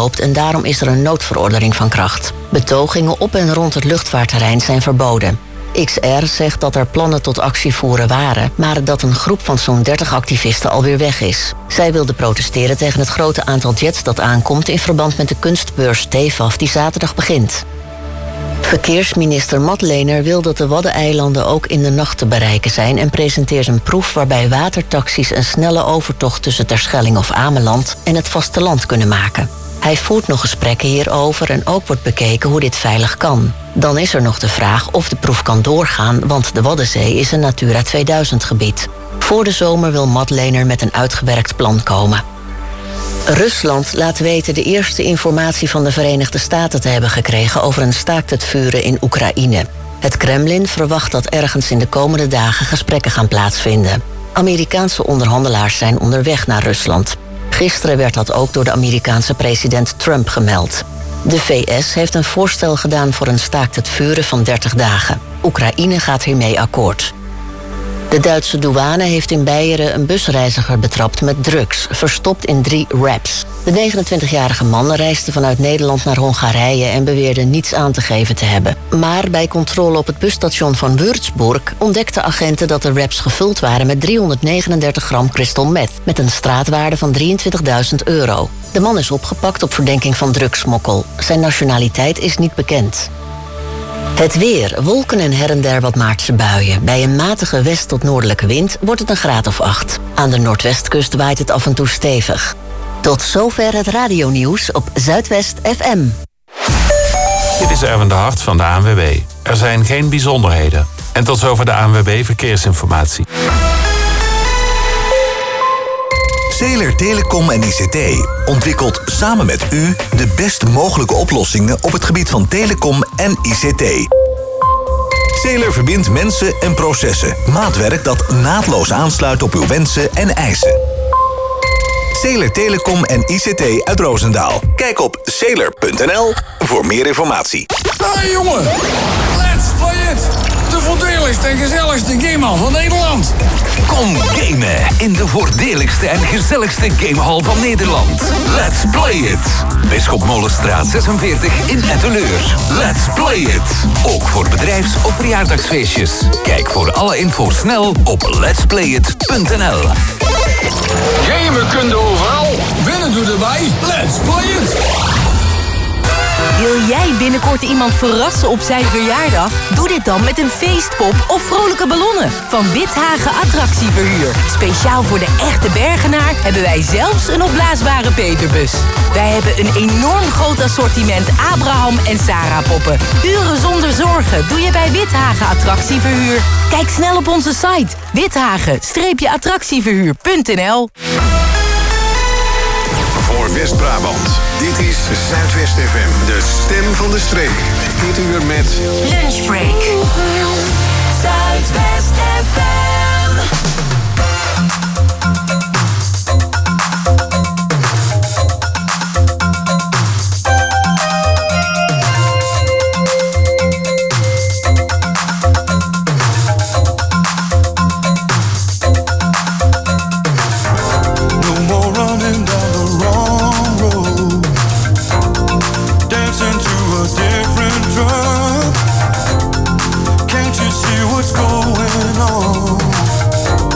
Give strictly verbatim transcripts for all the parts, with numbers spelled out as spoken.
loopt en daarom is er een noodverordening van kracht. Betogingen op en rond het luchtvaartterrein zijn verboden. X R zegt dat er plannen tot actie voeren waren, maar dat een groep van zo'n dertig activisten alweer weg is. Zij wilden protesteren tegen het grote aantal jets dat aankomt in verband met de kunstbeurs T E F A F die zaterdag begint. Verkeersminister Matlener wil dat de Waddeneilanden ook in de nacht te bereiken zijn en presenteert een proef waarbij watertaxis een snelle overtocht tussen Terschelling of Ameland en het vasteland kunnen maken. Hij voert nog gesprekken hierover en ook wordt bekeken hoe dit veilig kan. Dan is er nog de vraag of de proef kan doorgaan, want de Waddenzee is een Natura tweeduizend gebied. Voor de zomer wil Matlener met een uitgewerkt plan komen. Rusland laat weten de eerste informatie van de Verenigde Staten te hebben gekregen over een staakt het vuren in Oekraïne. Het Kremlin verwacht dat ergens in de komende dagen gesprekken gaan plaatsvinden. Amerikaanse onderhandelaars zijn onderweg naar Rusland. Gisteren werd dat ook door de Amerikaanse president Trump gemeld. De V S heeft een voorstel gedaan voor een staakt het vuren van dertig dagen. Oekraïne gaat hiermee akkoord. De Duitse douane heeft in Beieren een busreiziger betrapt met drugs, verstopt in drie wraps. De negenentwintigjarige man reisde vanuit Nederland naar Hongarije en beweerde niets aan te geven te hebben. Maar bij controle op het busstation van Würzburg ontdekten agenten dat de wraps gevuld waren met driehonderdnegenendertig gram crystal meth, met een straatwaarde van drieëntwintigduizend euro. De man is opgepakt op verdenking van drugssmokkel. Zijn nationaliteit is niet bekend. Het weer, wolken en her en der wat maartse buien. Bij een matige west- tot noordelijke wind wordt het een graad of acht. Aan de noordwestkust waait het af en toe stevig. Tot zover het radionieuws op Zuidwest F M. Dit is Erwin de Hart van de A N W B. Er zijn geen bijzonderheden. En tot zover de A N W B Verkeersinformatie. Zeeler Telecom en I C T ontwikkelt samen met u de best mogelijke oplossingen op het gebied van telecom en I C T. Zeeler verbindt mensen en processen. Maatwerk dat naadloos aansluit op uw wensen en eisen. Zeeler Telecom en I C T uit Roosendaal. Kijk op zeeler punt n l voor meer informatie. Hey jongen, let's play it! De voordeligste en gezelligste gamehal van Nederland. Kom gamen in de voordeligste en gezelligste gamehal van Nederland. Let's play it! Bisschopmolenstraat zesenveertig in Etteleur. Let's play it! Ook voor bedrijfs- of verjaardagsfeestjes. Kijk voor alle info snel op lets play it punt n l. Gamen kun je overal, winnen doe erbij. Let's play it! Wil jij binnenkort iemand verrassen op zijn verjaardag? Doe dit dan met een feestpop of vrolijke ballonnen van Withagen Attractieverhuur. Speciaal voor de echte Bergenaar hebben wij zelfs een opblaasbare Peterbus. Wij hebben een enorm groot assortiment Abraham en Sarah poppen. Uren zonder zorgen doe je bij Withagen Attractieverhuur. Kijk snel op onze site withagen attractieverhuur punt n l. Voor West-Brabant. Dit is Zuidwest F M, de stem van de streek. Dit uur met Lunchbreak. Zuidwest F M. What's going on?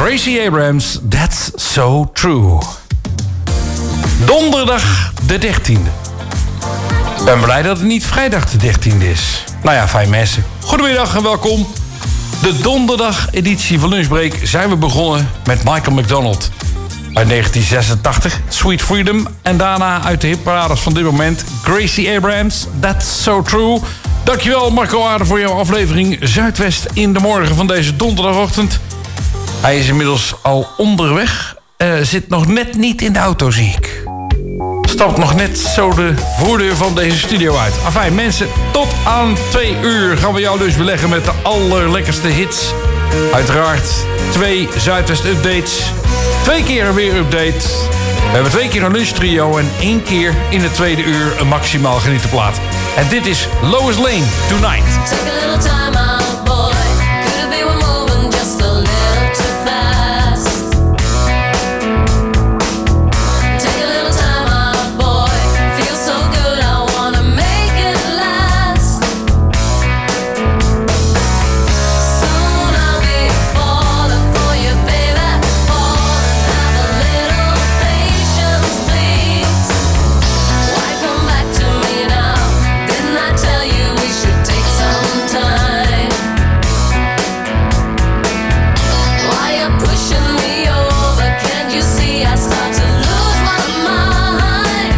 Gracie Abrams, That's So True. Donderdag de dertiende. Ik ben blij dat het niet vrijdag de dertiende is. Nou ja, fijn mensen. Goedemiddag en welkom. De donderdag-editie van Lunchbreak zijn we begonnen met Michael McDonald. Uit negentien zesentachtig, Sweet Freedom. En daarna uit de hitparades van dit moment, Gracie Abrams, That's So True. Dankjewel Marco Aarde voor jouw aflevering Zuidwest in de morgen van deze donderdagochtend. Hij is inmiddels al onderweg. Uh, zit nog net niet in de auto, zie ik. Stapt nog net zo de voordeur van deze studio uit. Afijn, mensen, tot aan twee uur gaan we jouw lunch beleggen met de allerlekkerste hits. Uiteraard twee Zuidwest-updates. Twee keer een weer update. We hebben twee keer een lunchtrio en één keer in het tweede uur een maximaal genieten plaat. En dit is Lois Lane, Tonight. Take a little time out, boy. Could it be we're moving just a little too fast? Take a little time out, boy. Feels so good, I wanna make it last. Soon I'll be falling for you, baby. Falling, have a little patience, please. Why come back to me now? Didn't I tell you we should take some time? Why you pushing me over? Can't you see I start to lose my mind?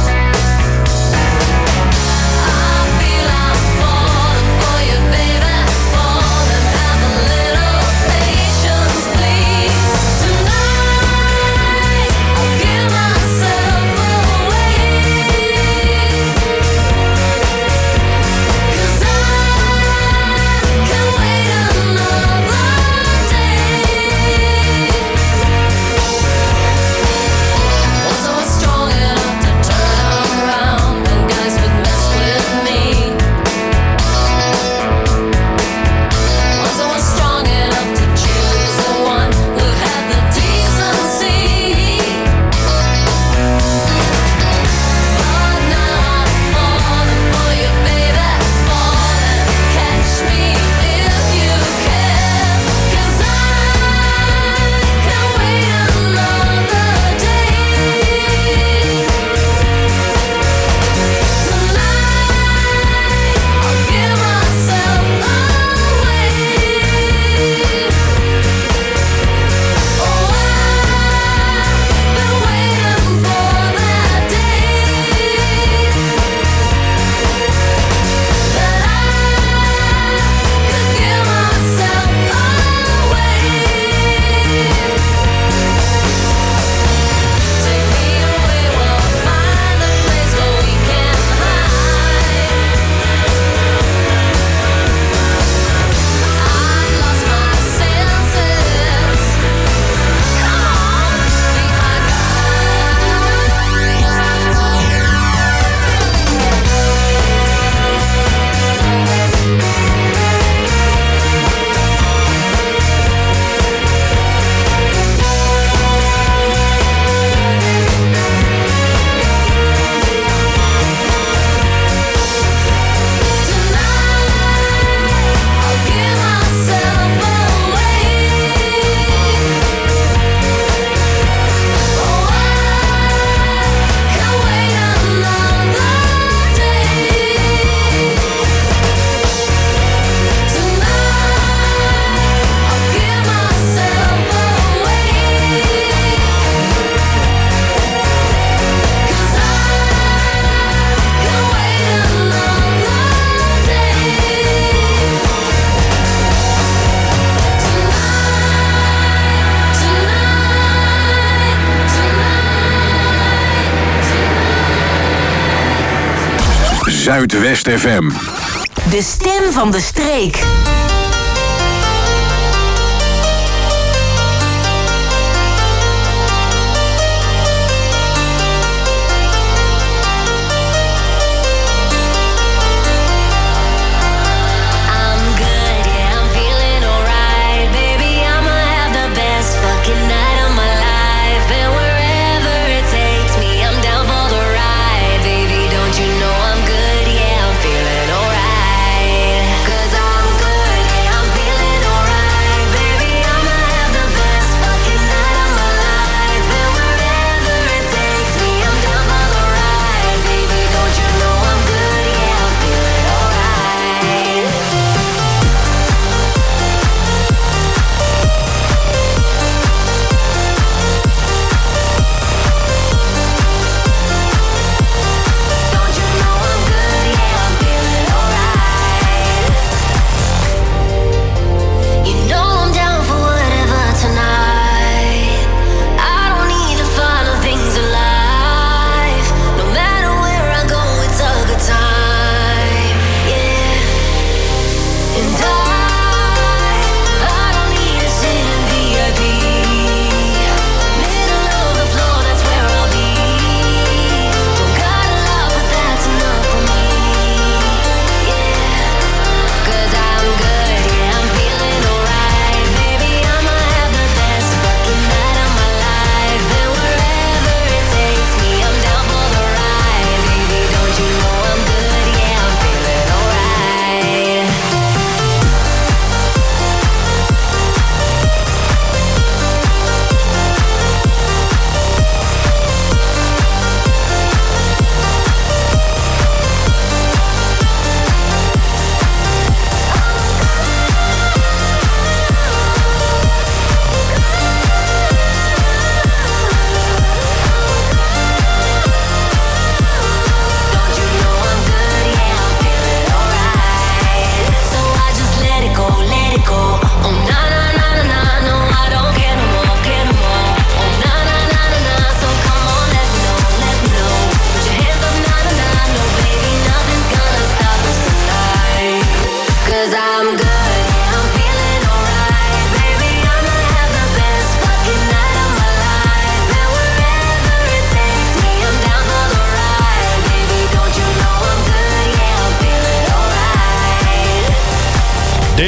I feel I'm falling for you, baby. Falling, have a little patience, please. Tonight I'll give myself away. 'Cause I can't wait another day. Wasn't I strong enough to turn around when guys would mess with me? Wasn't I strong enough to choose the one who had the decency? But now I'm falling for you, baby. Falling, catch me if you can. 'Cause I can't wait another day. Tonight I'll give myself away. Oh, I've been waiting for that day that I could give myself away. Take me away, we'll find a place where we can hide. I've lost my senses. Come on, be my I'll give myself away. Oh, I can't wait another day. Tonight I'll give myself away. 'Cause I can't wait another day. Zuidwest F M. De stem van de streek. I'm good, yeah, I'm feeling alright. Baby, I'ma have the best fucking night of my life. And wherever it takes me, I'm down for the ride. Baby, don't you know I'm good, yeah, I'm feeling alright. 'Cause I'm good.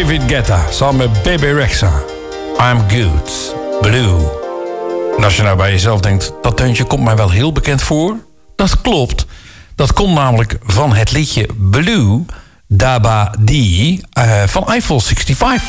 David Guetta samen met Bebe Rexha. I'm Good, Blue. En als je nou bij jezelf denkt, dat deuntje komt mij wel heel bekend voor. Dat klopt. Dat komt namelijk van het liedje Blue Daba Dee uh, van Eiffel zesenzestig.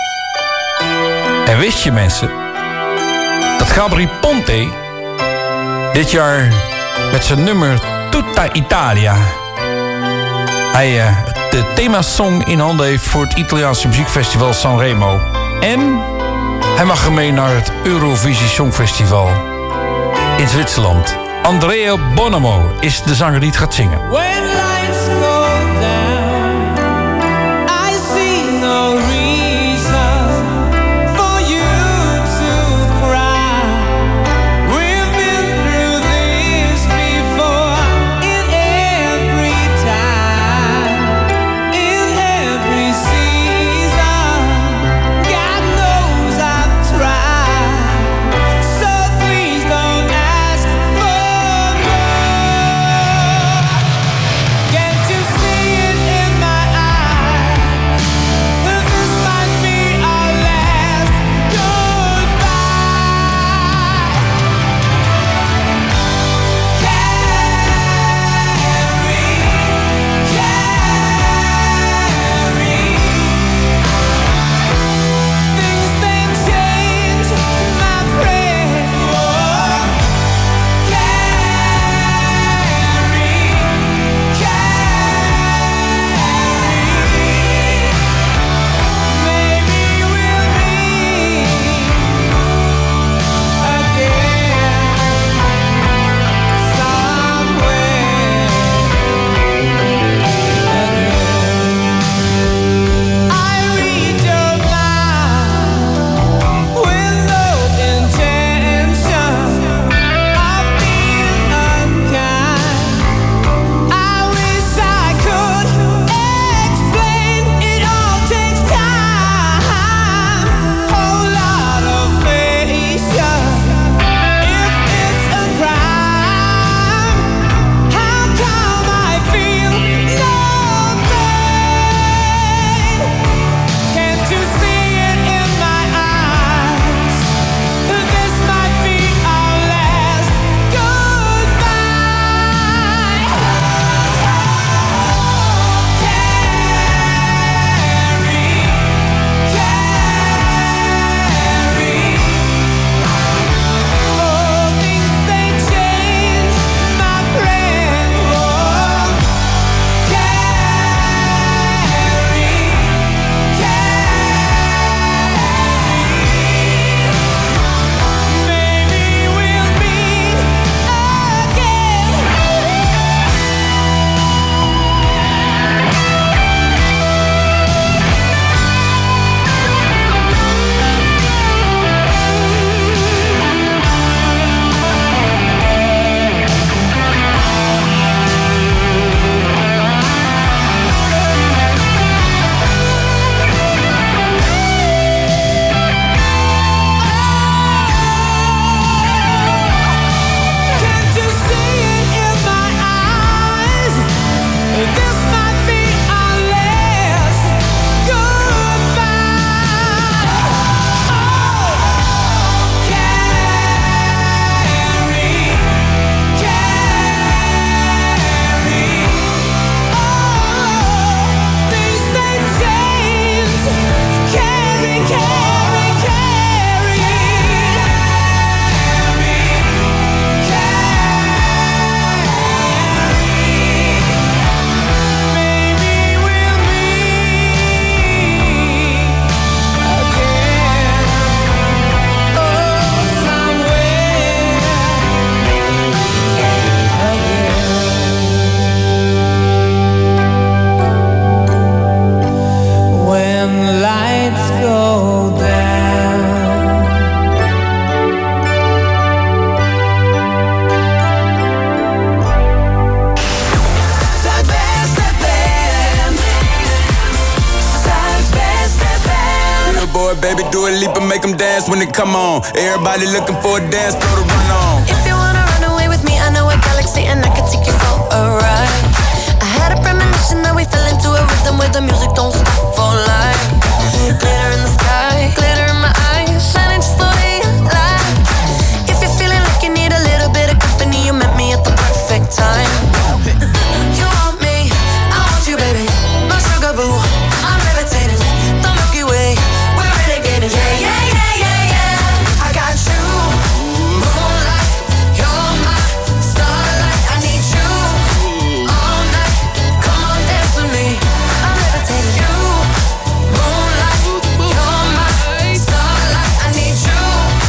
En wist je mensen dat Gabri Ponte dit jaar met zijn nummer Tutta Italia hij uh, de themasong in handen heeft voor het Italiaanse muziekfestival Sanremo. En hij mag ermee naar het Eurovisie Songfestival in Zwitserland. Andrea Bonomo is de zanger die het gaat zingen. When lights go down, I see no reason for you to cry. We've been through this before, in every time, in every season. God knows I've tried, so please don't ask for more. Can't you see it in my eyes? That this might be our last goodbye. Things they change, my friend. Oh, maybe we'll meet again somewhere. I read your mind with no intention of being unkind. I wish I could explain. It all takes time, whole lot of patience. If it's a crime, how come I feel no pain? Can't you see it in my eyes? That this might be our last goodbye. Oh, things they change, my friend. Oh, maybe we'll meet Can't you see it in my eyes? This might be our last goodbye. Oh, Carrie, Carrie. Oh, things they change. Carrie, Carrie, Carrie. Maybe we'll meet again. Oh, somewhere again. When lights go down. Zuidwest F M. Zuidwest F M. Little boy, baby, do a leap and make them dance when they come on. Everybody looking for a dance floor to run on. If you wanna run away with me, I know a galaxy and I can take you for a ride. I had a premonition that we fell into a rhythm where the music don't stop for life. Glitter in the sky, glitter in my eyes, shining just the way you like. If you're feeling like you need a little bit of company, you met me at the perfect time. You want me, I want you, baby. My sugar boo, I'm levitating. The Milky Way, we're renegading. Yeah, yeah, yeah, yeah, yeah. I got you, moonlight. You're my starlight. I need you all night. Come on, dance with me. I'm levitating. You, moonlight. You're my starlight. I need you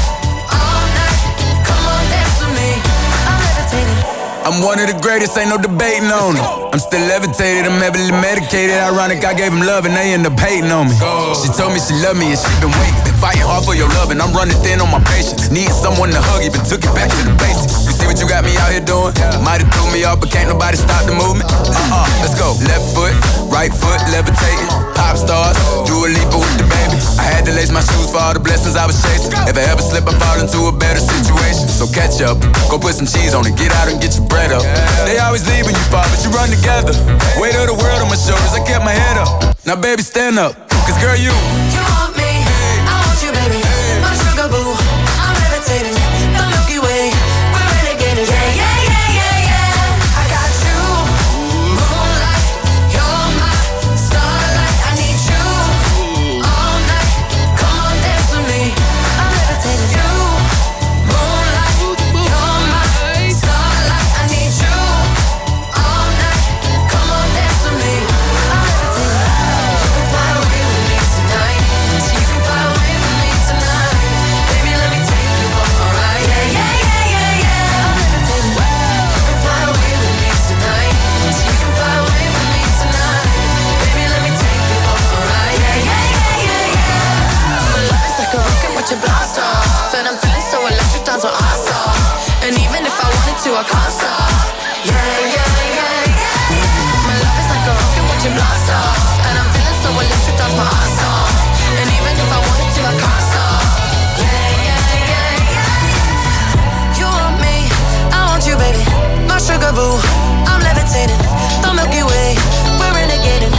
all night. Come on, dance with me. I'm levitating. I'm one of the greatest, ain't no debating on it. I'm still levitated, I'm heavily medicated. Ironic, I gave him love and they end up hating on me. She told me she loved me and she been waiting. Been fighting hard for your love and I'm running thin on my patience. Needing someone to hug, even took it back to the basics. You see what you got me out here doing? Might have threw me off, but can't nobody stop the movement. Uh-uh, let's go. Left foot, right foot, levitating. Pop stars, do a leap with the baby. I had to lace my shoes for all the blessings I was chasing. If I ever slip, I fall into a better situation. So catch up, go put some cheese on it, get out and get your bread up. They always leave when you fall, but you run together. Weight of the world on my shoulders, I kept my head up. Now baby, stand up, cause girl, you You want me, I want you, baby. My sugar boo, I'm levitating. The Milky Way, we're renegading. Yeah, yeah, yeah, yeah, yeah. I got you, moonlight. You're my starlight. I need you all night. Come on, dance with me. I'm levitating. You, moonlight. You're my starlight. I need you all night. Come on, dance with me. I'm levitating. You can fly away with me tonight. So you can fly away with me tonight. Baby, let me take you for a ride. Yeah, yeah, yeah, yeah, yeah. I'm levitating. You can fly away with me tonight. So you can fly away with me tonight. Baby, let me take you for a ride. Yeah, yeah, yeah, yeah, yeah. My love is like a rocket with your blast off, and I'm feeling so electric, that's what I saw. And even if I wanted to, I can't stop. Yeah, yeah, yeah, yeah. My love is like a rocket with your blast off, and I'm feeling so electric, that's my ass off. And even if I wanted to, I can't stop. Yeah, yeah, yeah, yeah. You want me, I want you, baby. My sugar boo, I'm levitating. The Milky Way, we're renegading.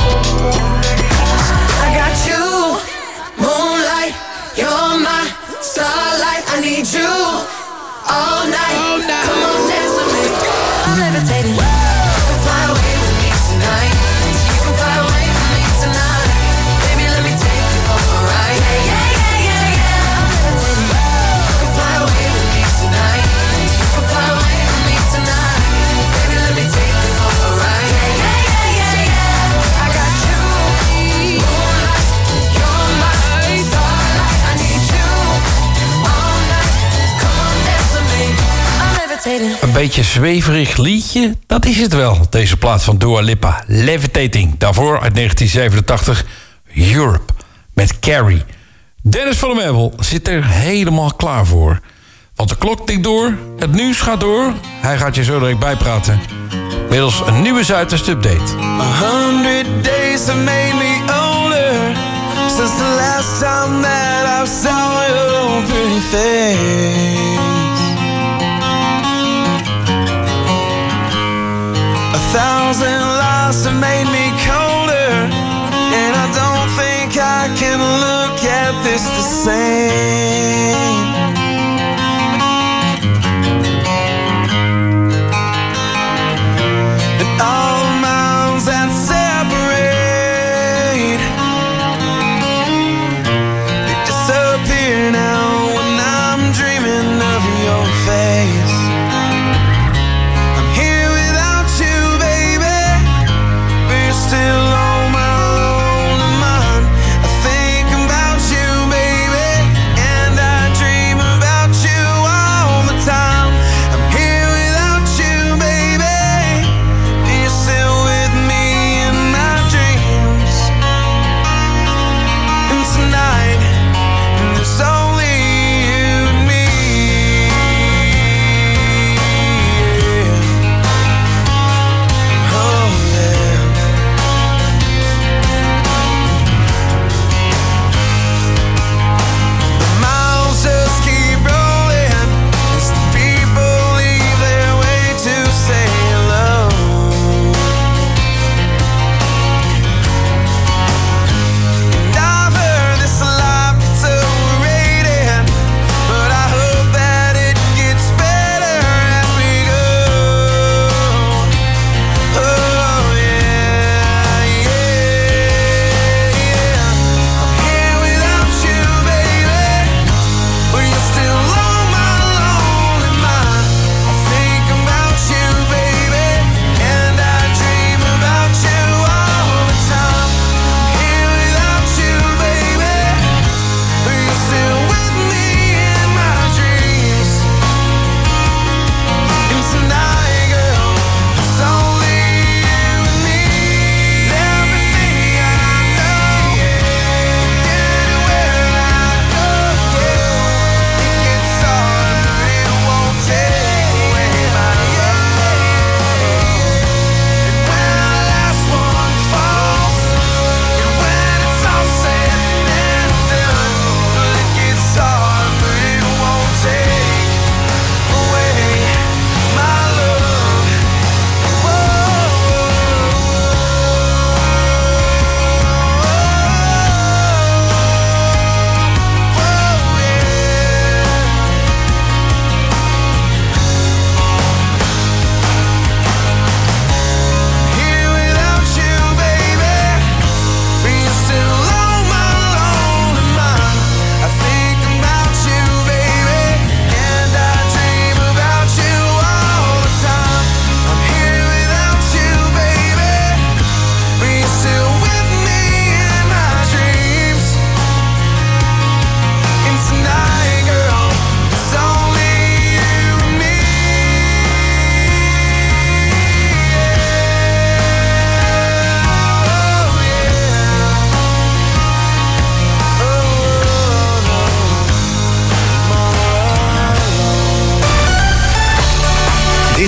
I got you, moonlight. You're my starlight. I need you all night. Come on, dance with me. I'm levitating. You can fly away with me tonight. You can fly away with me tonight. Baby, let me take you for a ride. Yeah, yeah, yeah, yeah, yeah. I'm levitating. You can fly away with me tonight. You can fly away with me tonight. Baby, let me take you for a ride. Yeah, yeah, yeah, yeah, yeah. I got you, moonlight. You're my starlight. I need you all night. Come on, dance with me. I'm levitating. Een beetje zweverig liedje, dat is het wel. Deze plaat van Dua Lipa, Levitating. Daarvoor uit negentien zevenentachtig Europe met Carrie. Dennis van der Meubel zit er helemaal klaar voor. Want de klok tikt door, het nieuws gaat door. Hij gaat je zo direct bijpraten. Middels een nieuwe Zuidwest update. A hundred days have made me older since the last time that I saw your pretty face. A thousand lies have made me colder, and I don't think I can look at this the same. And all the miles that separate, they disappear now when I'm dreaming of your face. I'm here without you, baby, but you're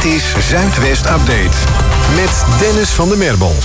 Dit is Zuidwest Update met Dennis van der Merbel.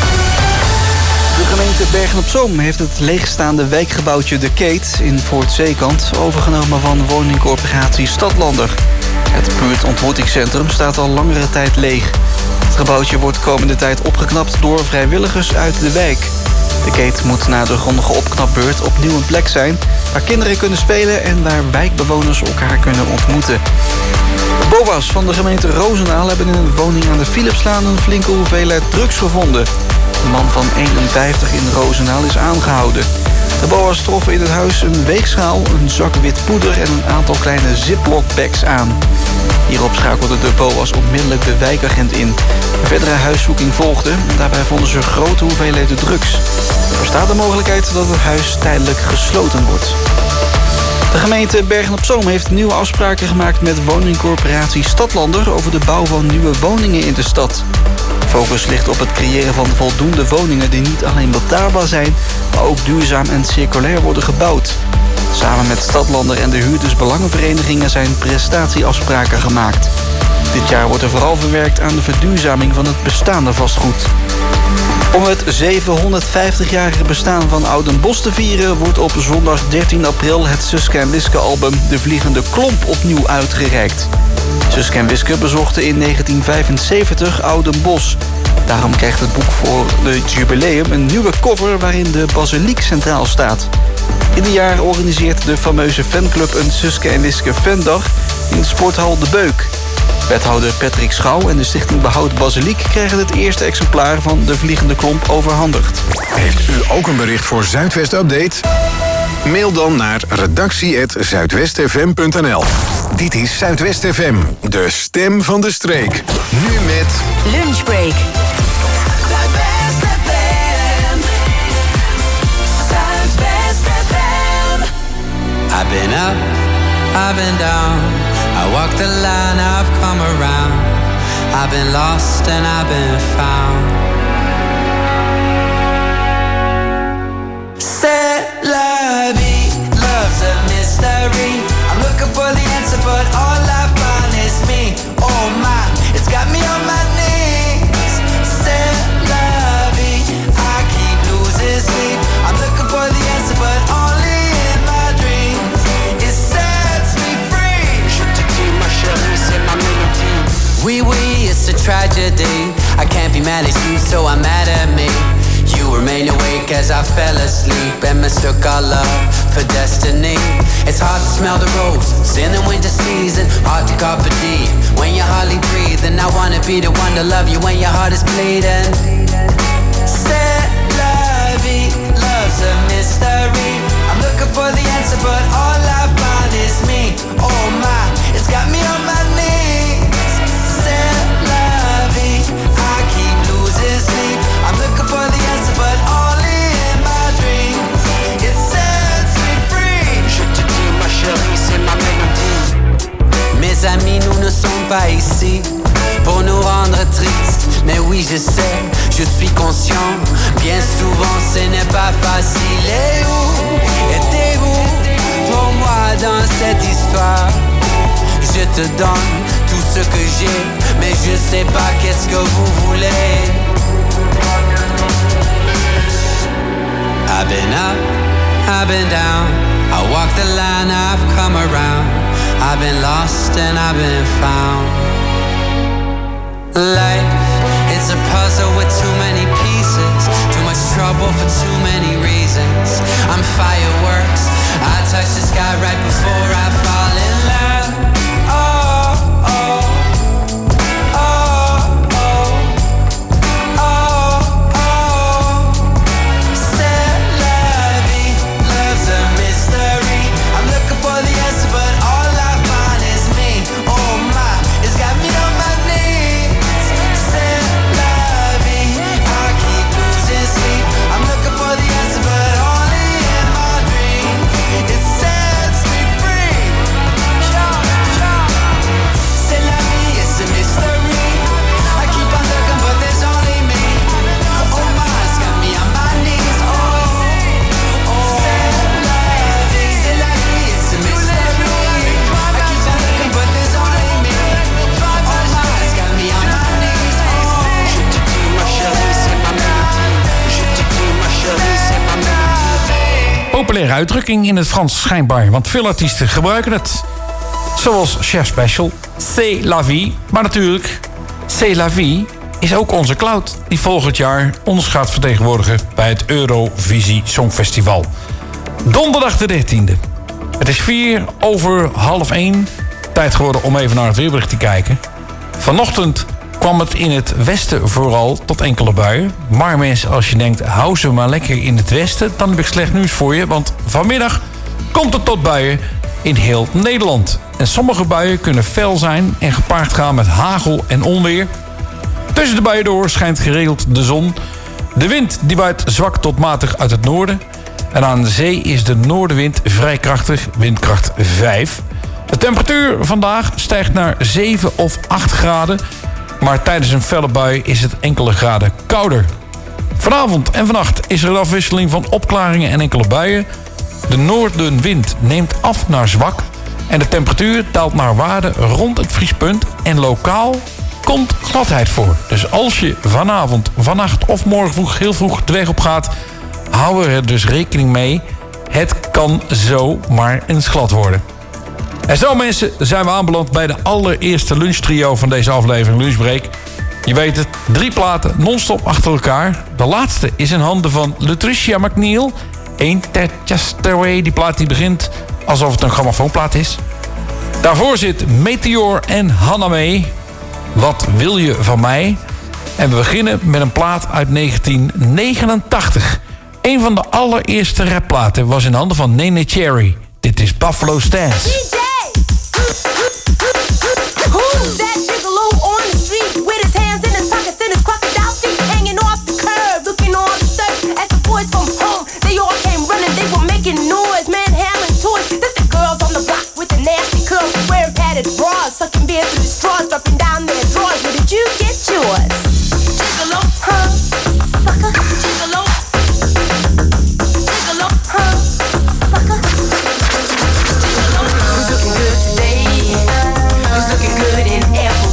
De gemeente Bergen-op-Zoom heeft het leegstaande wijkgebouwtje De Keet in Fort Zeekant overgenomen van woningcorporatie Stadlander. Het buurtontmoetingscentrum staat al langere tijd leeg. Het gebouwtje wordt komende tijd opgeknapt door vrijwilligers uit de wijk. De Keet moet na de grondige opknapbeurt opnieuw een plek zijn waar kinderen kunnen spelen en waar wijkbewoners elkaar kunnen ontmoeten. B O A's van de gemeente Roosendaal hebben in een woning aan de Philipslaan een flinke hoeveelheid drugs gevonden. Een man van eenenvijftig in Roosendaal is aangehouden. De B O A's troffen in het huis een weegschaal, een zak wit poeder en een aantal kleine ziploc-bags aan. Hierop schakelde de B O A's onmiddellijk de wijkagent in. Een verdere huiszoeking volgde. Daarbij vonden ze grote hoeveelheden drugs. Er bestaat de mogelijkheid dat het huis tijdelijk gesloten wordt. De gemeente Bergen-op-Zoom heeft nieuwe afspraken gemaakt met woningcorporatie Stadlander over de bouw van nieuwe woningen in de stad. Focus ligt op het creëren van voldoende woningen die niet alleen betaalbaar zijn, maar ook duurzaam en circulair worden gebouwd. Samen met Stadlander en de huurdersbelangenverenigingen zijn prestatieafspraken gemaakt. Dit jaar wordt er vooral verwerkt aan de verduurzaming van het bestaande vastgoed. Om het zevenhonderdvijftigjarige bestaan van Oudenbosch te vieren wordt op zondag dertien april het Suske en Wiske album De Vliegende Klomp opnieuw uitgereikt. Suske en Wiske bezochten in negentien vijfenzeventig Oudenbosch. Daarom krijgt het boek voor het jubileum een nieuwe cover waarin de basiliek centraal staat. Ieder jaar organiseert de fameuze fanclub een Suske en Wiske fandag in sporthal De Beuk. Wethouder Patrick Schouw en de stichting Behoud Basiliek krijgen het eerste exemplaar van De Vliegende Klomp overhandigd. Heeft u ook een bericht voor Zuidwest Update? Mail dan naar redactie apenstaartje zuidwestfm punt n l. Dit is Zuidwest F M, de stem van de streek. Nu met Lunchbreak. I've been up, I've been down. I walked the line, I've come around. I've been lost and I've been found. C'est la vie, love's a mystery. I'm looking for the answer, but all I find is me. Oh my, it's got me on my knees. C'est la vie, I keep losing sleep. I'm looking for the answer, but only in my dreams. It sets me free. Je te dis, ma chérie, c'est ma mélodie. Oui, oui, it's a tragedy. I can't be mad at you, so I'm mad at me. You remain awake as I fell asleep and mistook our love for destiny. It's hard to smell the roses in the winter season, hard to carpe diem when you hardly breathe. And I wanna be the one to love you when your heart is bleeding. C'est la vie, love's a mystery. I'm looking for the answer, but all I find is me. Oh my, it's got me on my knees. C'est la vie, I keep losing sleep. I'm looking for the answer, but only in my dreams. It sets me free. Je te dis, ma chérie, c'est ma mélodie. Mes amis, nous ne sommes pas ici pour nous rendre tristes. Mais oui, je sais, je suis conscient. Bien souvent, ce n'est pas facile. Et où étiez-vous pour moi dans cette histoire? Je te donne tout ce que j'ai, mais je sais pas qu'est-ce que vous voulez. I've been up, I've been down. I walk the line, I've come around. I've been lost and I've been found. Life, it's a puzzle with too many pieces. Too much trouble for too many reasons. I'm fireworks, I touch the sky right before I fall in love. Oh, oh, oh, oh, oh, oh. C'est la vie, love's a mystery. I'm looking for the answer, but all I find is me. Oh my, it's got me on my knees. C'est la vie, I keep losing sleep. I'm looking for the answer, but only in my dreams. It sets me free. populaire uitdrukking in het Frans schijnbaar, want veel artiesten gebruiken het. Zoals Chef Special, C'est la vie. Maar natuurlijk, C'est la vie is ook onze Cloud, die volgend jaar ons gaat vertegenwoordigen bij het Eurovisie Songfestival. Donderdag de dertiende. Het is vier over half één. Tijd geworden om even naar het weerbericht te kijken. Vanochtend kwam het in het westen vooral tot enkele buien. Maar mensen, als je denkt, hou ze maar lekker in het westen, dan heb ik slecht nieuws voor je. Want vanmiddag komt het tot buien in heel Nederland. En sommige buien kunnen fel zijn en gepaard gaan met hagel en onweer. Tussen de buien door schijnt geregeld de zon. De wind die waait zwak tot matig uit het noorden. En aan de zee is de noordenwind vrij krachtig, windkracht vijf. De temperatuur vandaag stijgt naar zeven of acht graden. Maar tijdens een felle bui is het enkele graden kouder. Vanavond en vannacht is er een afwisseling van opklaringen en enkele buien. De noordenwind neemt af naar zwak. En de temperatuur daalt naar waarde rond het vriespunt. En lokaal komt gladheid voor. Dus als je vanavond, vannacht of morgen vroeg heel vroeg de weg op gaat, hou er dus rekening mee. Het kan zomaar eens glad worden. En zo mensen zijn we aanbeland bij de allereerste lunchtrio van deze aflevering Lunchbreak. Je weet het, drie platen non-stop achter elkaar. De laatste is in handen van Latricia McNeil. Ain't That Just The Way. Die plaat die begint alsof het een grammofoonplaat is. Daarvoor zit Meteor en Hannah May. Wat wil je van mij? En we beginnen met een plaat uit negentien negenentachtig. Een van de allereerste rapplaten was in handen van Nene Cherry. Dit is Buffalo Stance. Who's that gigolo on the street with his hands in his pockets and his crocodile feet hanging off the curb, looking all absurd? As the boys from home, they all came running, they were making noise, manhandling toys. That's the girls on the block with the nasty curls, wearing padded bras, sucking beer through the straws, dropping down their drawers. Where did you get yours? Gigolo, huh? Sucker, gigolo. Gigolo, huh? Sucker. Gigolo. Who's looking good today? Who's looking good in Apple?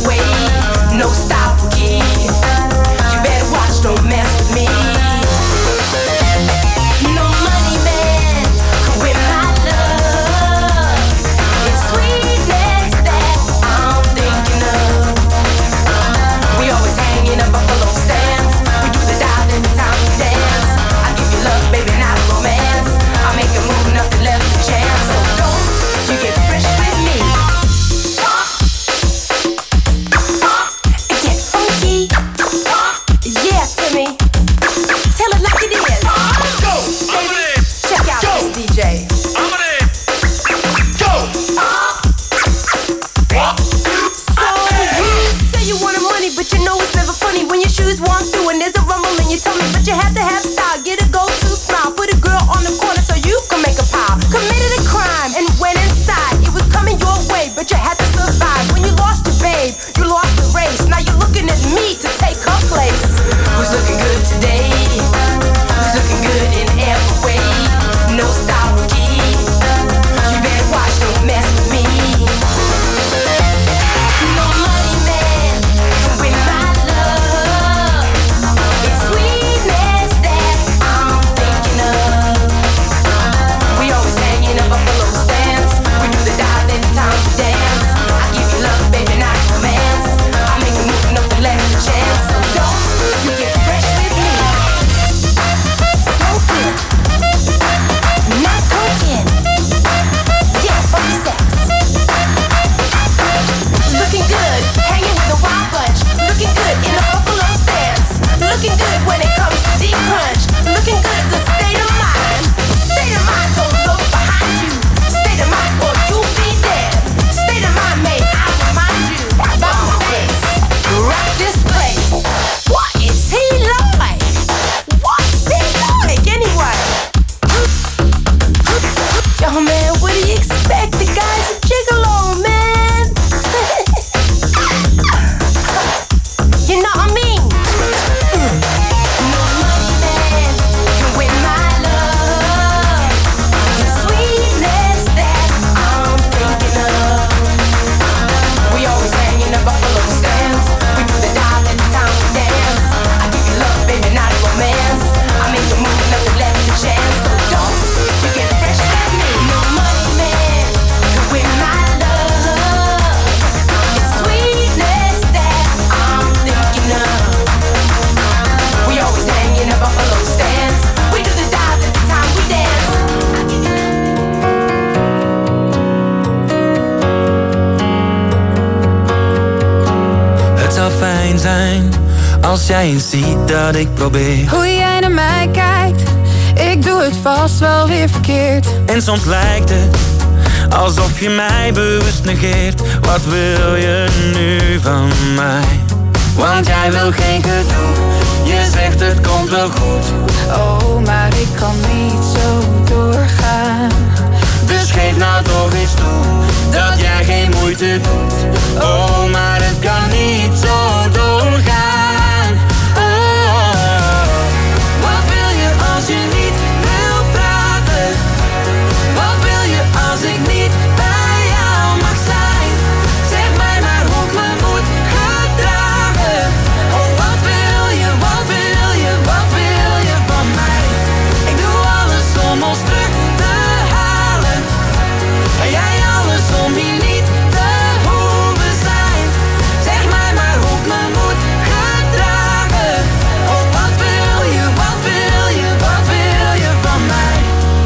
alleen zijn. Als jij eens ziet dat ik probeer. Hoe jij naar mij kijkt, ik doe het vast wel weer verkeerd. En soms lijkt het alsof je mij bewust negeert. Wat wil je nu van mij? Want jij wil geen gedoe. Je zegt het komt wel goed. Oh, maar ik kan niet zo doorgaan. Dus geef nou toch eens toe dat jij geen moeite doet. Oh, maar het kan niet zo doorgaan. Oh, wat wil je als je niet wil praten? Wat wil je als ik niet bij jou mag zijn? Zeg mij maar hoe ik me moet gedragen. Oh, wat wil je, wat wil je, wat wil je van mij? Ik doe alles om ons terug te halen. En jij alles om hier niet te hoeven zijn. Zeg mij maar hoe ik me moet gedragen. Oh, wat wil je, wat wil je, wat wil je van mij?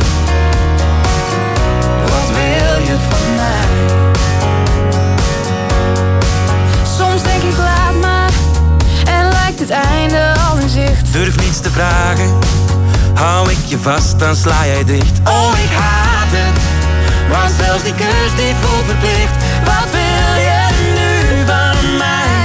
Wat wil je van mij? Soms denk ik laat maar en lijkt het einde al in zicht. Durf niets te vragen. Hou ik je vast, dan sla jij dicht. Oh, ik haat het. Want zelfs die kus die voelt verplicht. Wat wil je nu van mij?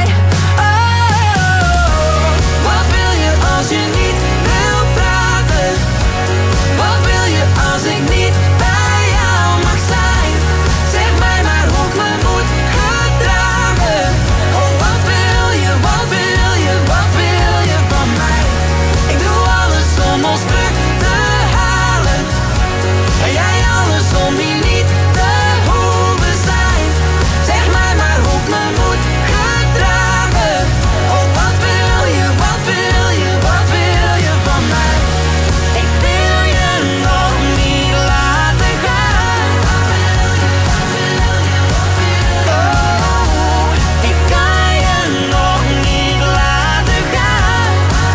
Oh, wat wil je als je niet wil praten? Wat wil je als ik niet bij jou mag zijn? Zeg mij maar hoe ik me moet gedragen. Oh, wat wil je, wat wil je, wat wil je van mij? Ik doe alles om ons terug te halen. En jij alles om hier niet te hoeven zijn. Zeg mij maar hoe ik me moet gedragen. Oh, wat wil je, wat wil je, wat wil je van mij? Ik wil je nog niet laten gaan. Oh, ik kan je nog niet laten gaan.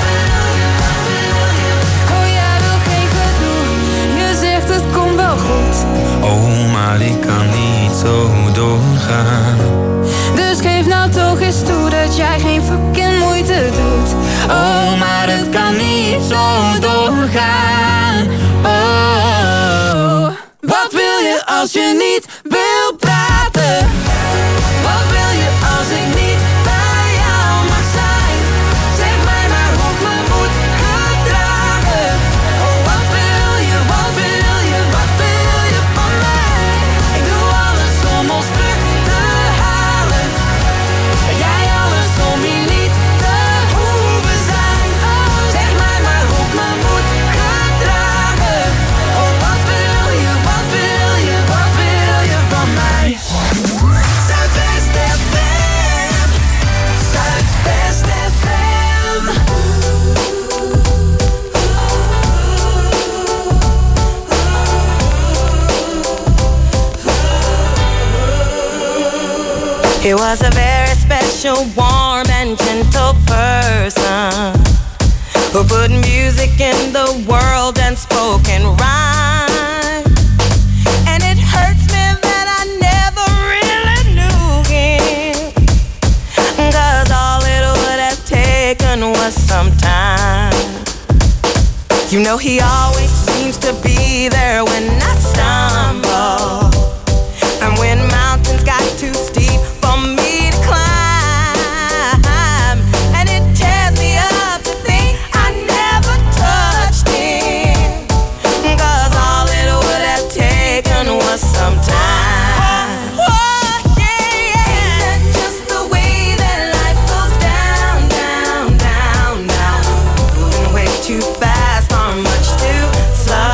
Oh, jij wil geen gedoe. Je zegt het komt wel goed. Oh, maar ik kan niet zo doorgaan. Dus geef nou toch eens toe dat jij geen fucking moeite doet. Oh, maar het kan niet zo doorgaan. Oh, wat wil je als je niet wil praten? Wat wil je als ik niet bij jou mag zijn? Zeg mij maar hoe ik me moet gedragen. Oh, wat wil je, wat wil je, wat wil je van mij? Ik doe alles om ons terug te halen. En jij alles om hier niet te hoeven zijn. Zeg mij maar hoe ik me moet gedragen. Oh, wat wil je, wat wil je, wat wil je van mij? Zuidwest F M, Zuidwest F M. He was a very special, warm and gentle person who put music in the world and spoke in rhyme. And it hurts me that I never really knew him, 'cause all it would have taken was some time. You know he always seems to be there when I stumble, and when mountains got too steep for me to climb, and it tears me up to think I never touched him, 'cause all it would have taken was some time. Oh, yeah, yeah. Ain't that just the way that life goes down, down, down, down? Moving way too fast or much too slow.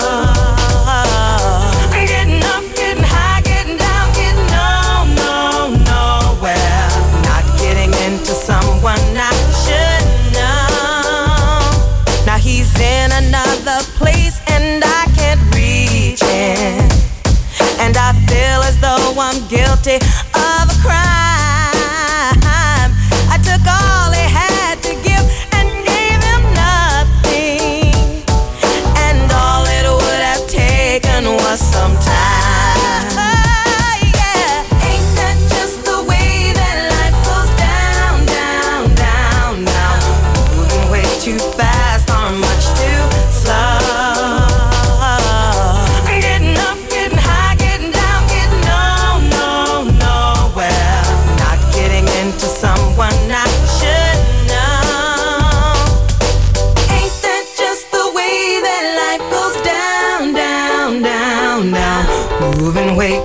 Getting up, getting high, getting down, getting on, no, nowhere. Not getting into someone I should know. Now he's in another place and I can't reach him, and I feel as though I'm guilty of a crime. I took all he had to give and gave him nothing, and all it would have taken was some time. Oh, yeah. Ain't that just the way that life goes down, down,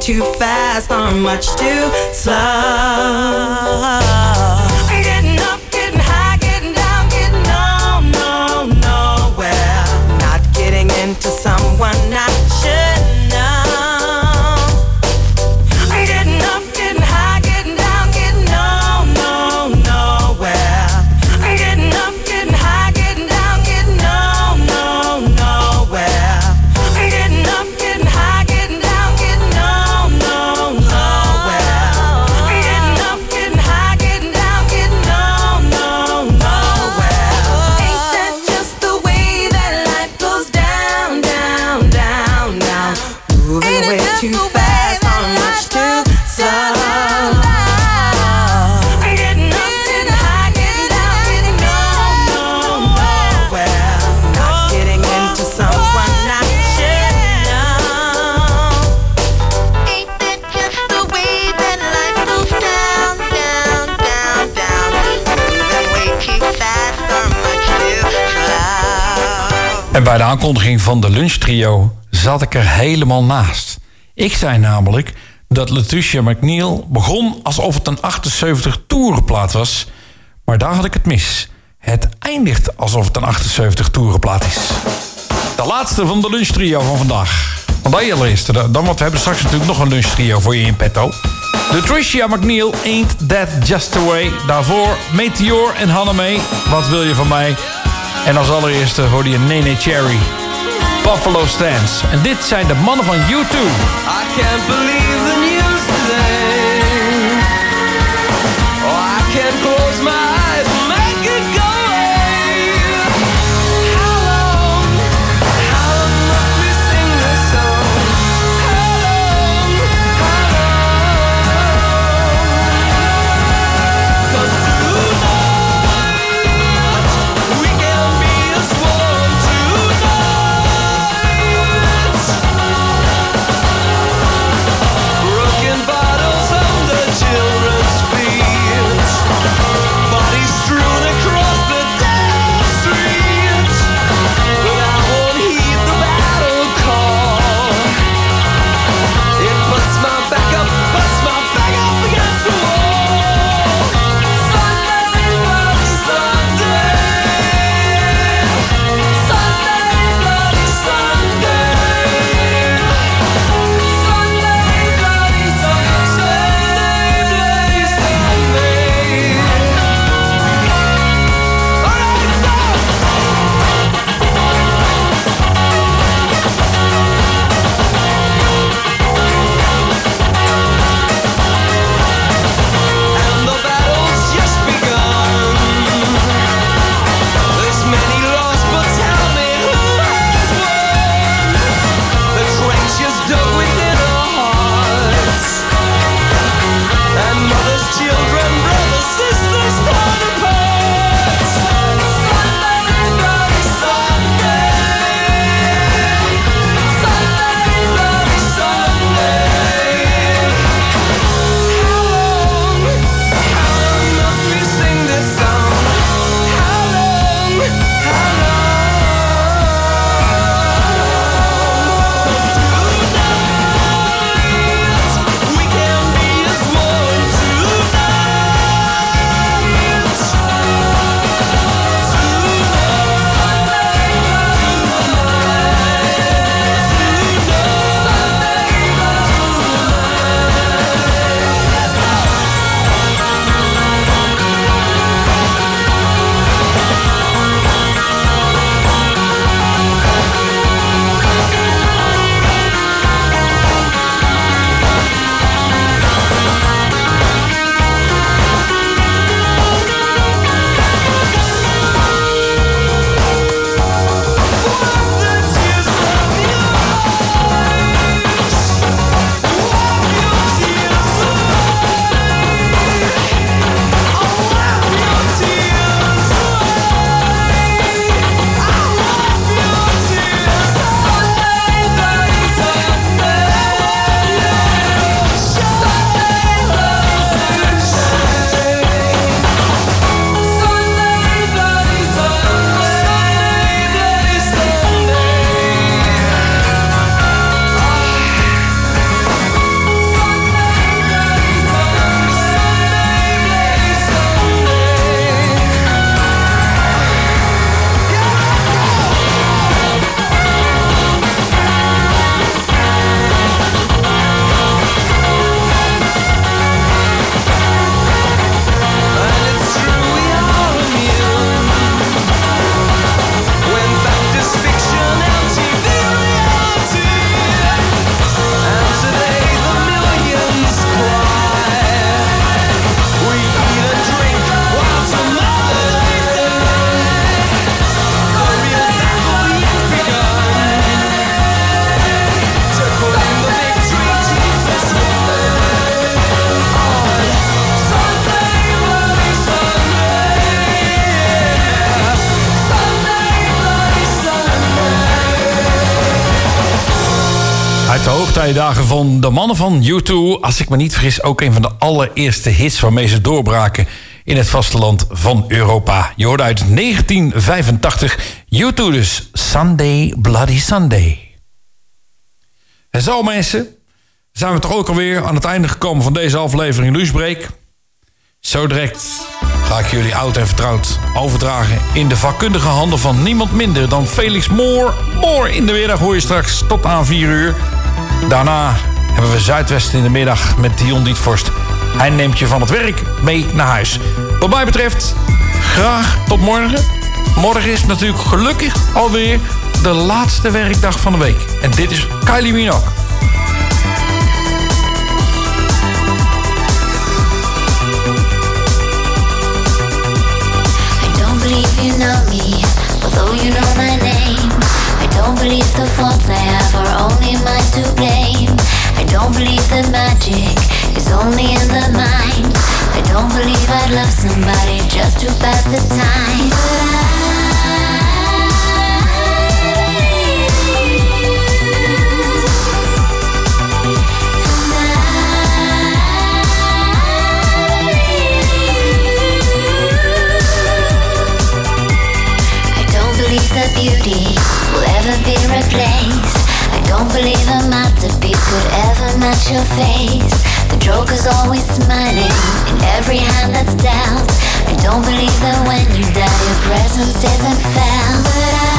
too fast or much too slow. Getting up, getting high, getting down, getting no, no, nowhere. Not getting into someone I should know. Getting up, getting high, getting down, getting no, no, nowhere. Getting up, getting high, getting down, getting no, no, nowhere. Getting up, getting high, getting down, getting no, no, nowhere. Getting up, getting high, getting down, getting no, no, nowhere. Ain't that just the way that life goes down, down, down, down? Moving way too fast or much too slow. Getting up, getting high, getting down, getting no, no, nowhere. Not getting into someone I should know. Ain't that just the way that life goes down, down, down, down? Moving way too fast or much too slow. En bij de aankondiging van de lunchtrio zat ik er helemaal naast. Ik zei namelijk dat Letitia McNeil begon alsof het een achtenzeventig toerenplaat was. Maar daar had ik het mis. Het eindigt alsof het een achtenzeventig toerenplaat is. De laatste van de lunchtrio van vandaag. Want de allereerste, dan, want we hebben straks natuurlijk nog een lunchtrio voor je in petto. Letitia McNeil, Ain't That Just The Way. Daarvoor Meteor en Hannah-Mae, Wat Wil Je Van Mij? En als allereerste hoorde je Nene Cherry, Buffalo Stance. En dit zijn de mannen van U twee. I can't believe the news today. Oh, I can't close my eyes and make it go away. How long, how long must we sing this song? How long, how long? 'Cause tonight we can be as one tonight. Broken bottles hoogtijdagen van de mannen van U twee. Als ik me niet vergis, ook een van de allereerste hits waarmee ze doorbraken in het vasteland van Europa. Je hoorde uit negentien vijfentachtig U twee dus. Sunday, Bloody Sunday. En zo mensen, zijn we toch ook alweer aan het einde gekomen van deze aflevering Lunchbreak. Zo direct ga ik jullie oud en vertrouwd overdragen in de vakkundige handen van niemand minder dan Felix Moore. Moore in de middag hoor je straks tot aan vier uur. Daarna hebben we Zuidwest in de middag met Dion Dietvorst. Hij neemt je van het werk mee naar huis. Wat mij betreft, graag tot morgen. Morgen is natuurlijk gelukkig alweer de laatste werkdag van de week. En dit is Kylie Minogue. You know me, although you know my name. I don't believe the faults I have are only mine to blame. I don't believe that magic is only in the mind. I don't believe I'd love somebody just to pass the time. That beauty will ever be replaced. I don't believe a masterpiece could ever match your face. The joker's always smiling in every hand that's dealt. I don't believe that when you die your presence isn't felt. But I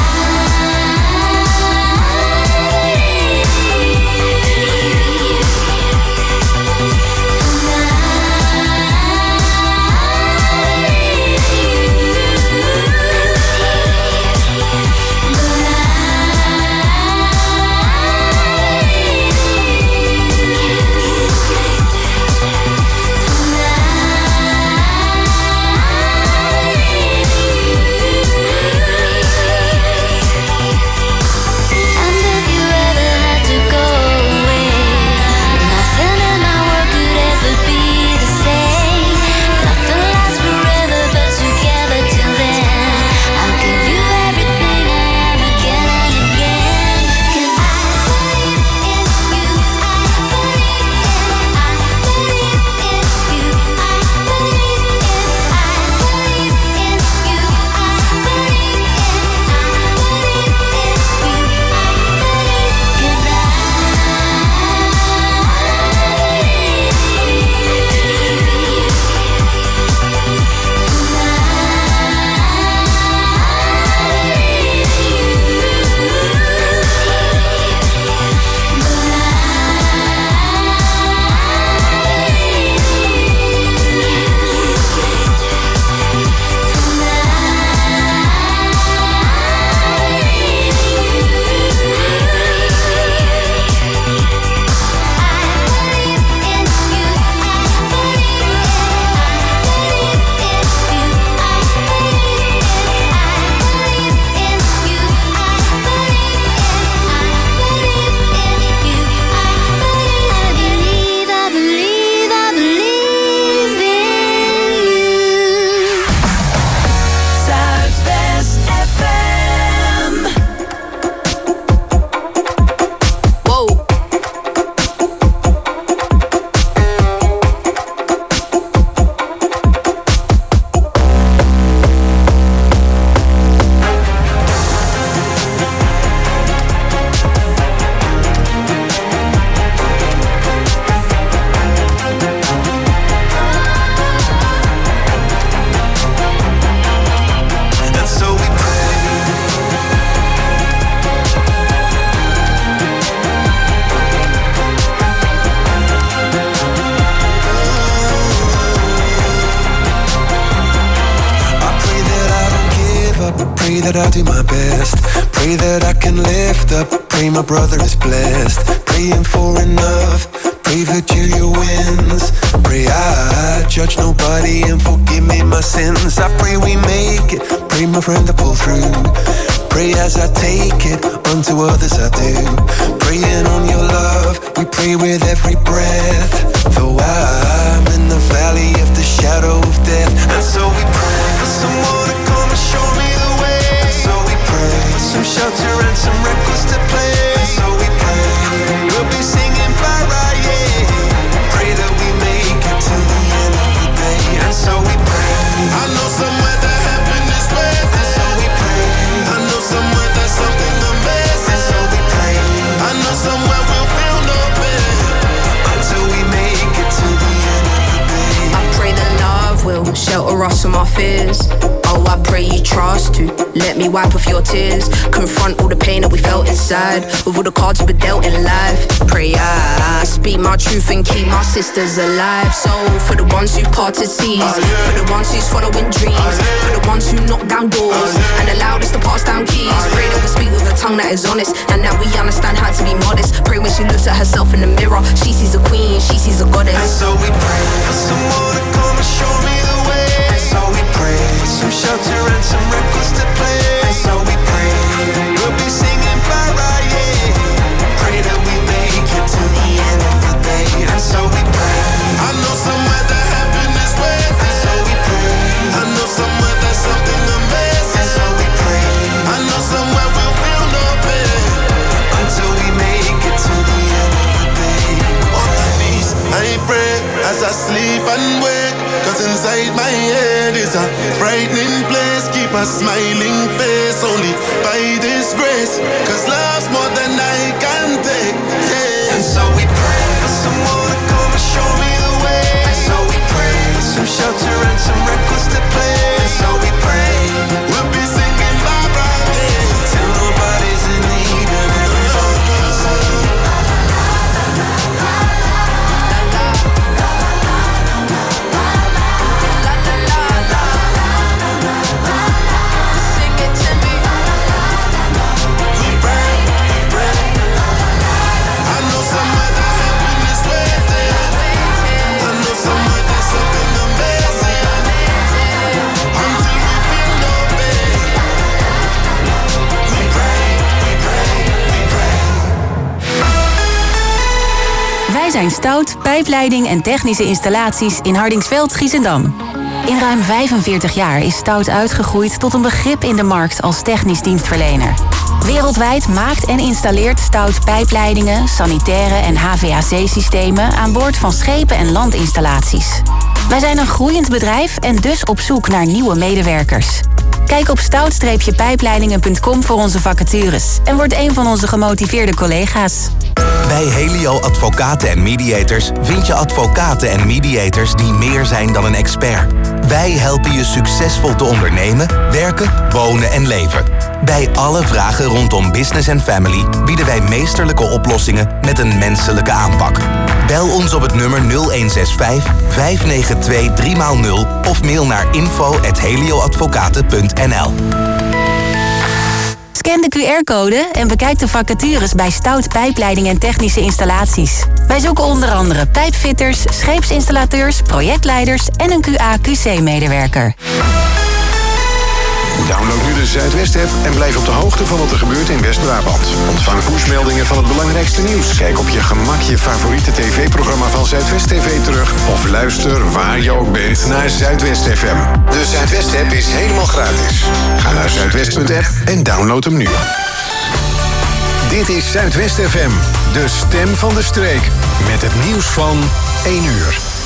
that I'll do my best. Pray that I can lift up. Pray my brother is blessed. Praying for enough. Pray Virgilia wins. Pray I judge nobody and forgive me my sins. I pray we make it. Pray my friend to pull through. Pray as I take it, unto others I do. Praying on your love, we pray with every breath. Though I'm in the valley of the shadow of death. And so we pray for someone to come and show me the way. And so we pray for some shelter and some records to play. And so we pray we'll be singing us and our fears. Oh, I pray you trust to let me wipe off your tears. Confront all the pain that we felt inside, with all the cards we dealt in life. Pray I speak my truth and keep my sisters alive. So for the ones who parted seas, for the ones who's following dreams, for the ones who knock down doors and allowed us to pass down keys. Pray that we speak with a tongue that is honest and that we understand how to be modest. Pray when she looks at herself in the mirror, she sees a queen, she sees a goddess. And so we pray for someone to come and show me the way. And so we pray for some shelter and some records to play. And so we pray we'll be singing bye-bye, yeah. Pray that we make it to the end of the day. And so we pray. I know somewhere that heaven is waiting. And so we pray. I know somewhere there's something amazing. And so we pray. I know somewhere we'll feel no pain until we make it to the end of the day. On my knees, I pray as I sleep and wake. Cause inside my head is a frightening place. Keep a smiling face only by this grace. Cause love's more than I can take, yeah. And so we pray for someone to come and show me the way. And so we pray for some shelter and some records to play. And so we pray we'll be singing bye-bye, yeah, till nobody's in need and everybody can sing. Wij zijn Stout, pijpleiding en technische installaties in Hardingsveld, Giessendam. In ruim vijfenveertig jaar is Stout uitgegroeid tot een begrip in de markt als technisch dienstverlener. Wereldwijd maakt en installeert Stout pijpleidingen, sanitaire en H V A C-systemen aan boord van schepen en landinstallaties. Wij zijn een groeiend bedrijf en dus op zoek naar nieuwe medewerkers. Kijk op stout pijpleidingen punt com voor onze vacatures en word een van onze gemotiveerde collega's. Bij Helio Advocaten en Mediators vind je advocaten en mediators die meer zijn dan een expert. Wij helpen je succesvol te ondernemen, werken, wonen en leven. Bij alle vragen rondom business en family bieden wij meesterlijke oplossingen met een menselijke aanpak. Bel ons op het nummer nul een zes vijf, vijf negen twee, drie nul of mail naar info at helioadvocaten punt n l. Scan de Q R-code en bekijk de vacatures bij Stout Pijpleiding en Technische Installaties. Wij zoeken onder andere pijpfitters, scheepsinstallateurs, projectleiders en een Q A Q C-medewerker. Download nu de Zuidwest-app en blijf op de hoogte van wat er gebeurt in West-Brabant. Ontvang pushmeldingen van het belangrijkste nieuws. Kijk op je gemak je favoriete tv-programma van Zuidwest T V terug. Of luister waar je ook bent naar Zuidwest F M. De Zuidwest-app is helemaal gratis. Ga naar zuidwest punt app en download hem nu. Dit is Zuidwest F M, de stem van de streek. Met het nieuws van één uur.